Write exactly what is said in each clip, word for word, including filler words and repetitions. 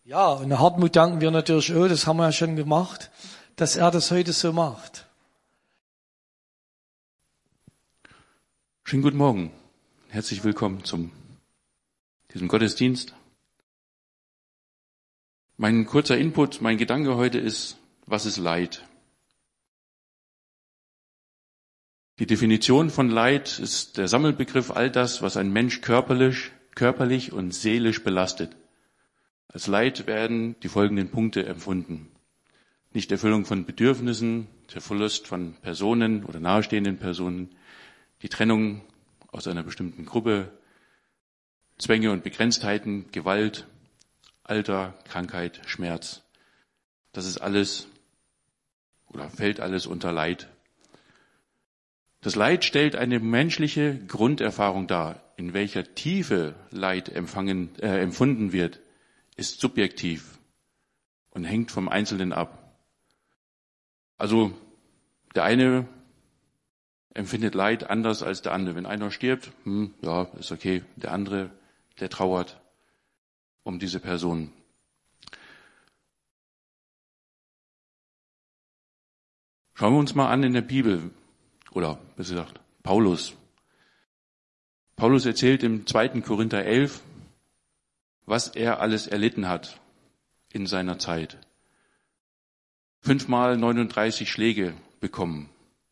Ja, und Hartmut danken wir natürlich auch, das haben wir ja schon gemacht, dass er das heute so macht. Schönen guten Morgen. Herzlich willkommen zum diesem Gottesdienst. Mein kurzer Input, mein Gedanke heute ist, was ist Leid? Die Definition von Leid ist der Sammelbegriff all das, was ein Mensch körperlich, körperlich und seelisch belastet. Als Leid werden die folgenden Punkte empfunden. Nichterfüllung von Bedürfnissen, der Verlust von Personen oder nahestehenden Personen, die Trennung aus einer bestimmten Gruppe, Zwänge und Begrenztheiten, Gewalt, Alter, Krankheit, Schmerz. Das ist alles oder fällt alles unter Leid. Das Leid stellt eine menschliche Grunderfahrung dar. In welcher Tiefe Leid empfangen, äh, empfunden wird, ist subjektiv und hängt vom Einzelnen ab. Also der eine empfindet Leid anders als der andere. Wenn einer stirbt, hm, ja, ist okay. Der andere, der trauert um diese Person. Schauen wir uns mal an in der Bibel, oder besser gesagt, Paulus. Paulus erzählt im zweiten Korinther elf, was er alles erlitten hat in seiner Zeit. Fünfmal neununddreißig Schläge bekommen.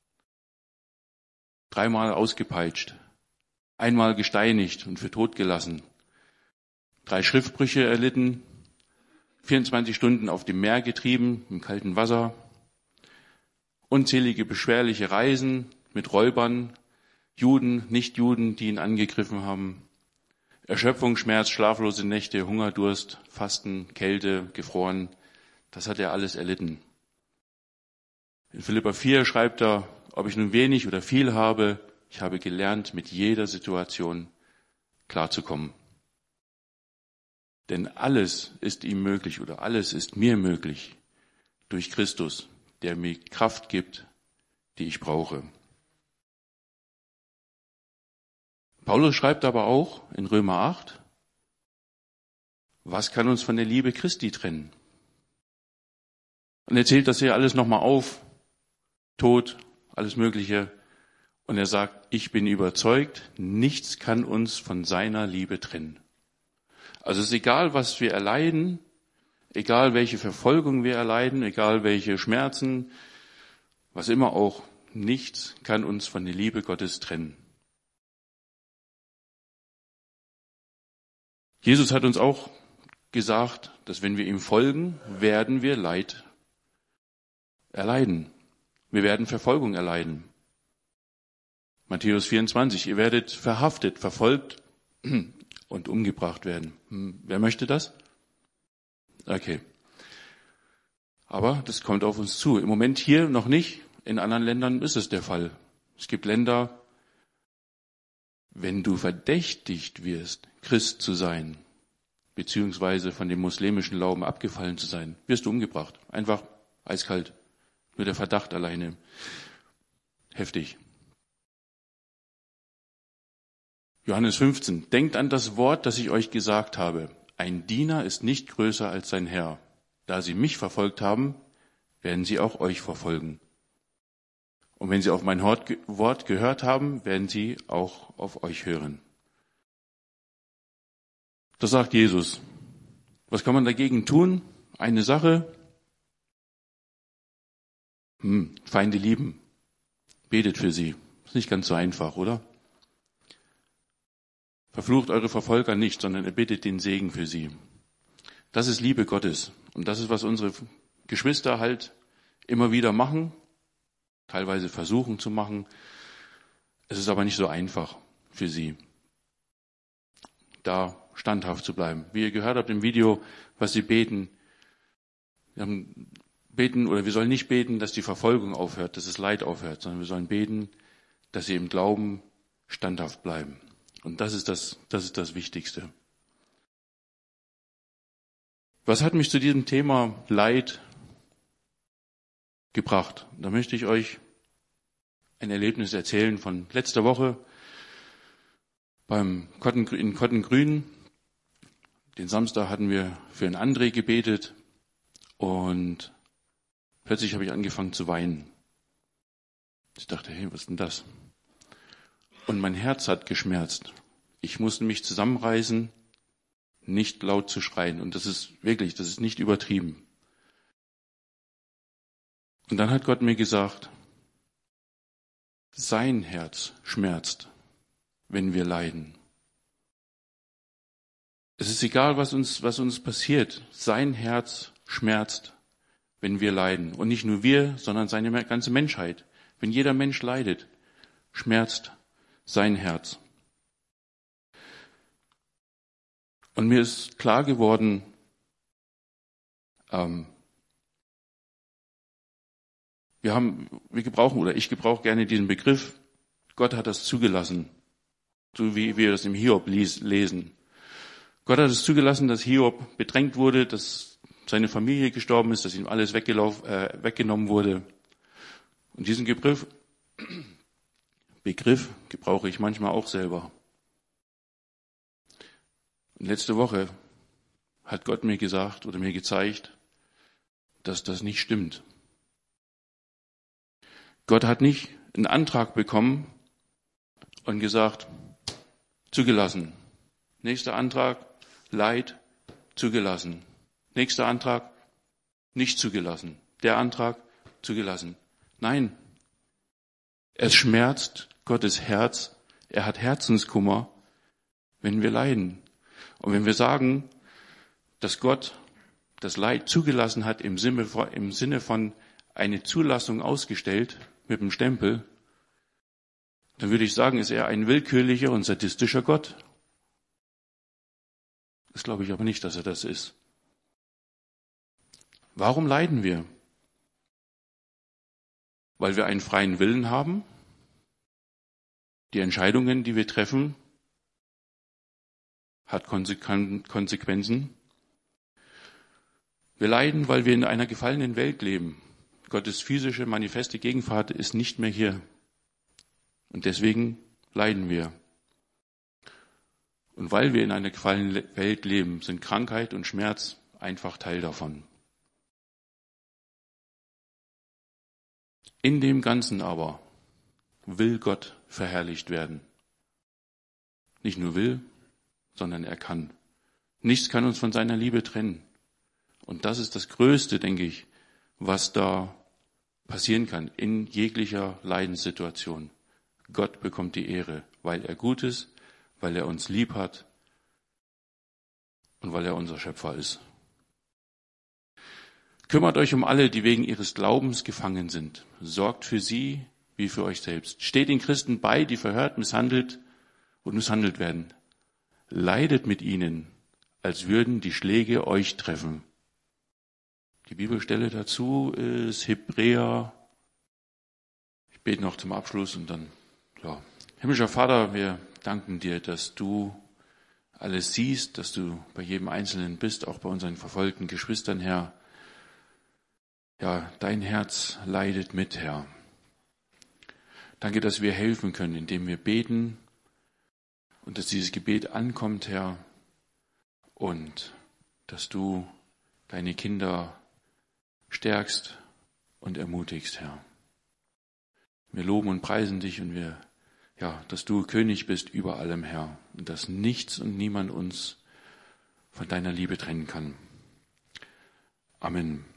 Dreimal ausgepeitscht. Einmal gesteinigt und für tot gelassen. Drei Schriftbrüche erlitten. vierundzwanzig Stunden auf dem Meer getrieben, im kalten Wasser. Unzählige beschwerliche Reisen mit Räubern, Juden, Nichtjuden, die ihn angegriffen haben. Erschöpfung, Schmerz, schlaflose Nächte, Hunger, Durst, Fasten, Kälte, gefroren. Das hat er alles erlitten. In Philipper vier schreibt er, ob ich nun wenig oder viel habe, ich habe gelernt, mit jeder Situation klarzukommen. Denn alles ist ihm möglich oder alles ist mir möglich durch Christus, der mir Kraft gibt, die ich brauche. Paulus schreibt aber auch in Römer acht, was kann uns von der Liebe Christi trennen? Und er zählt das hier alles nochmal auf, Tod, alles Mögliche. Und er sagt, ich bin überzeugt, nichts kann uns von seiner Liebe trennen. Also es ist egal, was wir erleiden, egal welche Verfolgung wir erleiden, egal welche Schmerzen, was immer auch, nichts kann uns von der Liebe Gottes trennen. Jesus hat uns auch gesagt, dass wenn wir ihm folgen, werden wir Leid erleiden. Wir werden Verfolgung erleiden. Matthäus vierundzwanzig, ihr werdet verhaftet, verfolgt und umgebracht werden. Wer möchte das? Okay. Aber das kommt auf uns zu. Im Moment hier noch nicht, in anderen Ländern ist es der Fall. Es gibt Länder, wenn du verdächtigt wirst, Christ zu sein, beziehungsweise von dem muslimischen Glauben abgefallen zu sein, wirst du umgebracht. Einfach eiskalt. Nur der Verdacht alleine. Heftig. Johannes fünfzehn. Denkt an das Wort, das ich euch gesagt habe. Ein Diener ist nicht größer als sein Herr. Da sie mich verfolgt haben, werden sie auch euch verfolgen. Und wenn sie auf mein Wort gehört haben, werden sie auch auf euch hören. Das sagt Jesus. Was kann man dagegen tun? Eine Sache. Hm, Feinde lieben. Betet für sie. Ist nicht ganz so einfach, oder? Verflucht eure Verfolger nicht, sondern erbittet den Segen für sie. Das ist Liebe Gottes. Und das ist, was unsere Geschwister halt immer wieder machen, teilweise versuchen zu machen. Es ist aber nicht so einfach für sie, da standhaft zu bleiben. Wie ihr gehört habt im Video, was sie beten. Wir haben beten, oder wir sollen nicht beten, dass die Verfolgung aufhört, dass das Leid aufhört, sondern wir sollen beten, dass sie im Glauben standhaft bleiben. Und das ist das, das ist das Wichtigste. Was hat mich zu diesem Thema Leid gebracht? Da möchte ich euch ein Erlebnis erzählen von letzter Woche beim Kotten, in Kottengrün. Den Samstag hatten wir für einen André gebetet und plötzlich habe ich angefangen zu weinen. Ich dachte, hey, was ist denn das? Und mein Herz hat geschmerzt. Ich musste mich zusammenreißen, nicht laut zu schreien. Und das ist wirklich, das ist nicht übertrieben. Und dann hat Gott mir gesagt, sein Herz schmerzt, wenn wir leiden. Es ist egal, was uns, was uns passiert. Sein Herz schmerzt, wenn wir leiden. Und nicht nur wir, sondern seine ganze Menschheit. Wenn jeder Mensch leidet, schmerzt sein Herz. Und mir ist klar geworden, ähm, wir haben, wir gebrauchen, oder ich gebrauche gerne diesen Begriff, Gott hat das zugelassen. So wie wir das im Hiob lesen. Gott hat es zugelassen, dass Hiob bedrängt wurde, dass seine Familie gestorben ist, dass ihm alles weggelaufen, äh, weggenommen wurde. Und diesen Begriff, Begriff gebrauche ich manchmal auch selber. Und letzte Woche hat Gott mir gesagt oder mir gezeigt, dass das nicht stimmt. Gott hat nicht einen Antrag bekommen und gesagt, zugelassen. Nächster Antrag, Leid, zugelassen. Nächster Antrag, nicht zugelassen. Der Antrag, zugelassen. Nein, es schmerzt Gottes Herz. Er hat Herzenskummer, wenn wir leiden. Und wenn wir sagen, dass Gott das Leid zugelassen hat im Sinne von, im Sinne von eine Zulassung ausgestellt mit dem Stempel, dann würde ich sagen, ist er ein willkürlicher und sadistischer Gott. Das glaube ich aber nicht, dass er das ist. Warum leiden wir? Weil wir einen freien Willen haben. Die Entscheidungen, die wir treffen, hat Konsequenzen. Wir leiden, weil wir in einer gefallenen Welt leben. Gottes physische, manifeste Gegenwart ist nicht mehr hier. Und deswegen leiden wir. Und weil wir in einer gefallenen Welt leben, sind Krankheit und Schmerz einfach Teil davon. In dem Ganzen aber will Gott verherrlicht werden. Nicht nur will, sondern er kann. Nichts kann uns von seiner Liebe trennen. Und das ist das Größte, denke ich, was da passieren kann in jeglicher Leidenssituation. Gott bekommt die Ehre, weil er gut ist, weil er uns lieb hat und weil er unser Schöpfer ist. Kümmert euch um alle, die wegen ihres Glaubens gefangen sind. Sorgt für sie wie für euch selbst. Steht den Christen bei, die verhört, misshandelt und misshandelt werden. Leidet mit ihnen, als würden die Schläge euch treffen. Die Bibelstelle dazu ist Hebräer. Ich bete noch zum Abschluss und dann, ja. Himmlischer Vater, wir danken dir, dass du alles siehst, dass du bei jedem Einzelnen bist, auch bei unseren verfolgten Geschwistern, Herr. Ja, dein Herz leidet mit, Herr. Danke, dass wir helfen können, indem wir beten und dass dieses Gebet ankommt, Herr, und dass du deine Kinder stärkst und ermutigst, Herr. Wir loben und preisen dich und wir, ja, dass du König bist über allem, Herr, und dass nichts und niemand uns von deiner Liebe trennen kann. Amen.